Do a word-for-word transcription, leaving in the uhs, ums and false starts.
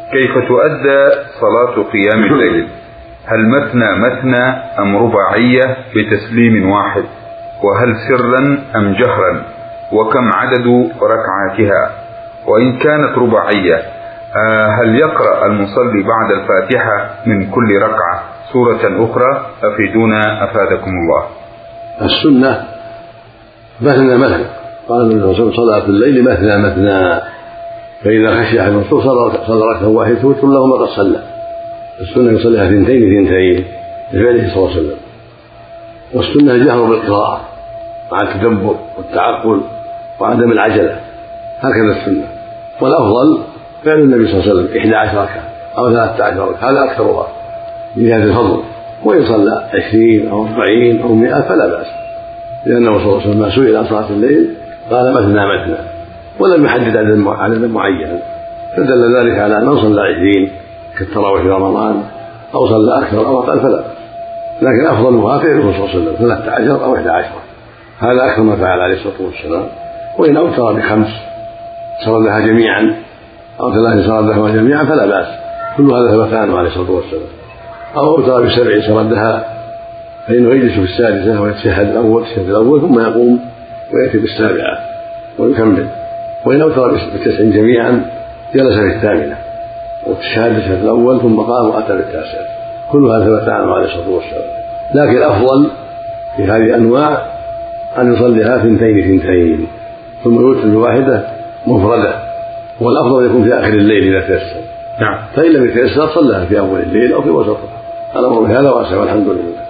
كيف تؤدى صلاة قيام الليل؟ هل مثنى مثنى أم رباعية بتسليم واحد؟ وهل سرا أم جهرا؟ وكم عدد ركعاتها؟ وإن كانت رباعية هل يقرأ المصلي بعد الفاتحة من كل ركعة سورة أخرى؟ أفيدونا أفادكم الله. السنة مثنى مثنى، قال النبي صلى الله عليه وسلم صلاة الليل مثنى مثنى، فإذا خشي أحد المنصور صلى ركعة واحدة توتر له ما قد صلى. السنة يصليها اثنتين اثنتين لفعله صلى الله عليه وسلم. والسنة الجهر بالقراءة مع التدبر والتعقل وعدم العجلة، هكذا السنة. والأفضل فعل النبي صلى الله عليه وسلم إحدى عشر ركعة أو ثلاثة عشر ركعة، هذا أكثرها من هذا الفضل. وإن صلى عشرين أو أربعين أو مئة فلا بأس، لأنه صلى الله عليه وسلم ما سئل عن صلاة الليل قال مثنى مثنى ولم يحدد عددا معينا، فدل ذلك على أن من صلى عشرين كالتراويح في رمضان أو صلى أكثر أو أقل فلا بأس. لكن أفضلها فعله صلى الله عليه وسلم ثلاثة عشر أو إحدى عشر، هذا أكثر ما فعل عليه الصلاة والسلام. وإن أوتر بخمس سردها جميعا أو ثلاث سردها جميعا فلا بأس، كل هذا ثبت عنه عليه الصلاة والسلام. أو أوتر بسبع سردها فإنه يجلس في السادسة ويتشهد الأول التشهد الأول ثم يقوم ويأتي بالسابعة ويكمل. وإن أوتر بتسع جميعا جلس في الثامنة وتشهد التشهد الأول ثم قام وأتى بالتاسعة، كل هذا ثبت عنه عليه الصلاة والسلام. لكن الأفضل في هذه الأنواع أن يصليها ثنتين ثنتين ثم يوتر بواحدة مفردة، والأفضل يكون في آخر الليل إذا تيسر. نعم. فإن لم يتيسر صلىها في أول الليل أو في وسطه، الأمر بهذا واسع والحمد لله.